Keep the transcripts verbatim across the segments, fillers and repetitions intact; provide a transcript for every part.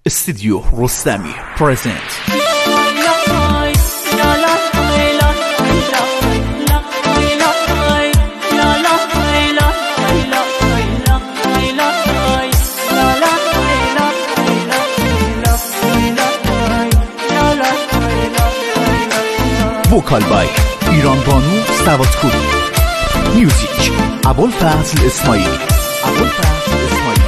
استودیو رستمی پرزنت. وکال بای ایران بانو سوادکوری. میوزیک ابوالفضل اسماعیلی. ابوالفضل اسماعیلی.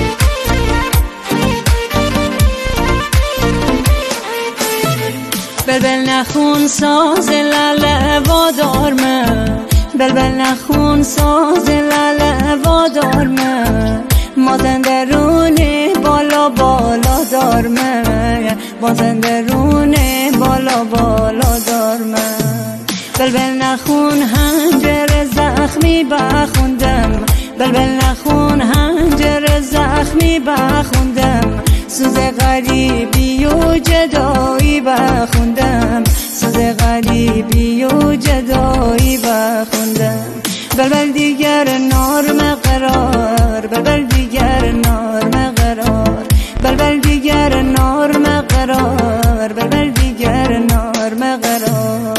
بلبل نخون ساز لاله وادار من، بلبل نخون ساز لاله وادار من، مازن درونه بالا بالا دار من، مازن درونه بالا بالا دار من. بلبل نخون هنجر زخمی بخوندم، بلبل نخون هنجر زخمی بخوندم، سوز غریبی و جدایی بخوندم، سوز غریبی و جدایی بخوندم. بلبل دیگر نارم قرار، بلبل دیگر نارم قرار، بلبل دیگر نارم قرار، بلبل دیگر نارم قرار.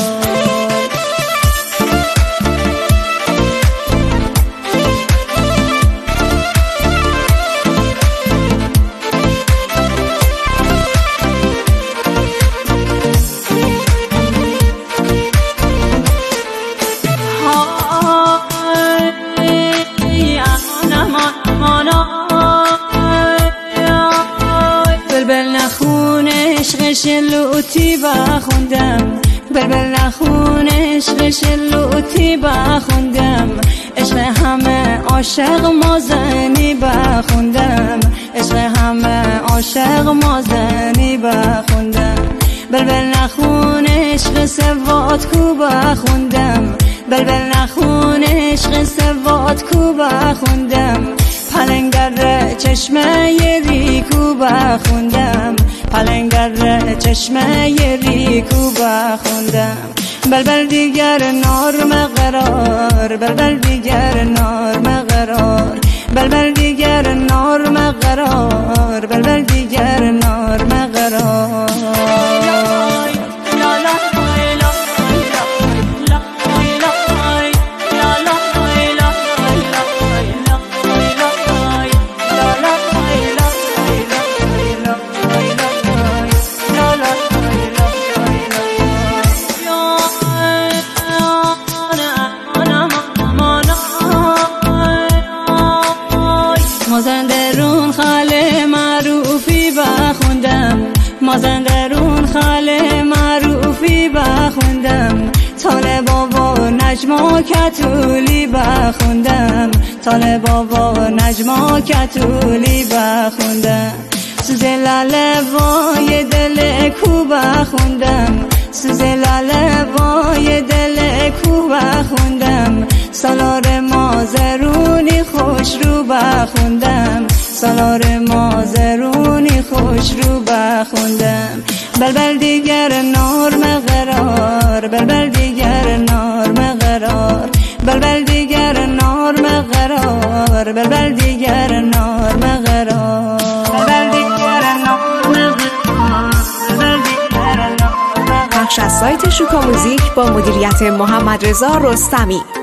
بلبل نخون عشق شلوتی بخوندم، بلبل نخون عشق شلوتی بخوندم، عشق همه عاشق مازنی بخوندم، عشق همه عاشق مازنی بخوندم. بلبل نخون عشق سواد کو بخوندم، بلبل نخون عشق سواد کو بخوندم، پلنگر چشمه ریکو بخوندم، پلنگر چشمه ریکو بخوندم. بلبل دیگر نارم قرار، بلبل دیگر نارم قرار، بلبل دیگر نارم قرار، بلبل دیگر نارم قرار. مازن درون خاله معروفی بخوندم، مازن درون خاله معروفی بخوندم، طالب بابا نجما کتولی بخوندم، طالب بابا نجما کتولی بخوندم. سوز لاله وای دل کو بخوندم، سوز لاله وای دل کو بخوندم، سالار مازرونی خوش رو بخوندم، سالار مازرونی خوش رو بخوندم. بلبل دیگر نارم قرار، بلبل دیگر نارم قرار، بلبل دیگر نارم قرار، بلبل دیگر نارم قرار، بلبل دیگر نارم قرار، بلبل دیگر نارم قرار. بخش از سایت شوکا موزیک با مدیریت محمد رضا رستمی.